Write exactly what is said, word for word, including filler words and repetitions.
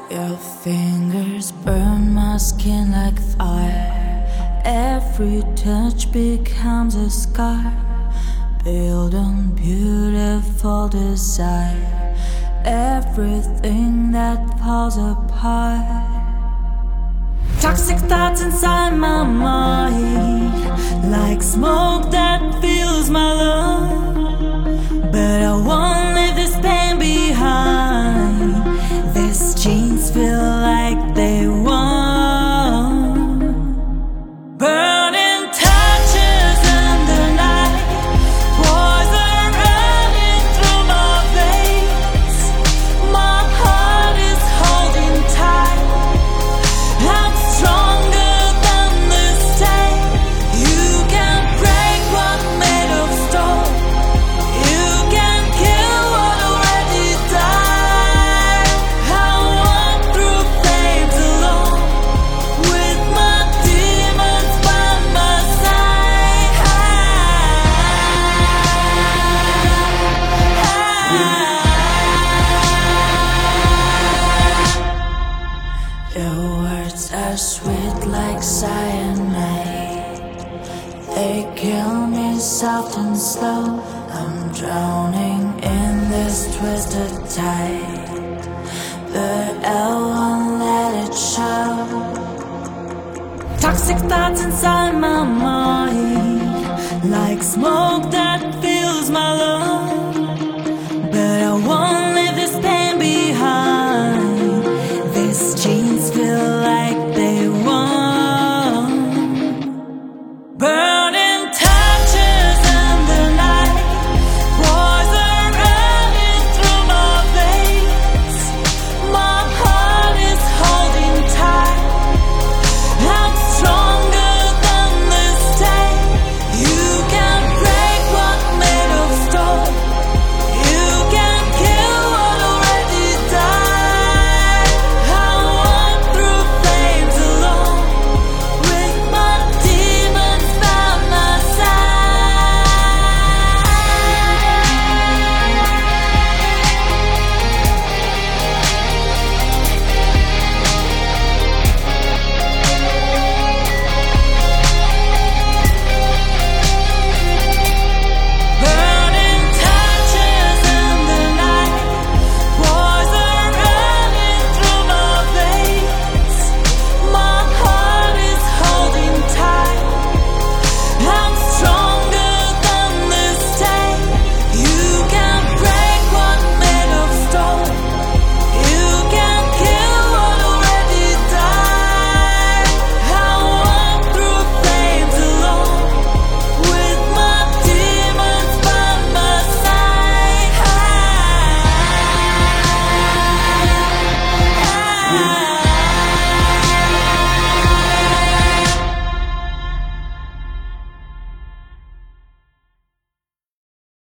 Your fingers burn my skin like fire. Every touch becomes a scar, built on beautiful desire. Everything that falls apart. Toxic thoughts inside my mind, like smoke that fills my lungs. But I won't leave this pain behind. These jeans feel like they won. Burning touches in the night, poison running through my veins. My heart is holding tight. I'm stronger than this day. You can't break what made of stone. You can't kill what already died. I walk through flames alone, with my demons by my side. Your words are sweet like cyanide. They kill me soft and slow. I'm drowning in this twisted tide, but I won't let it show. Toxic thoughts inside my mind, like smoke that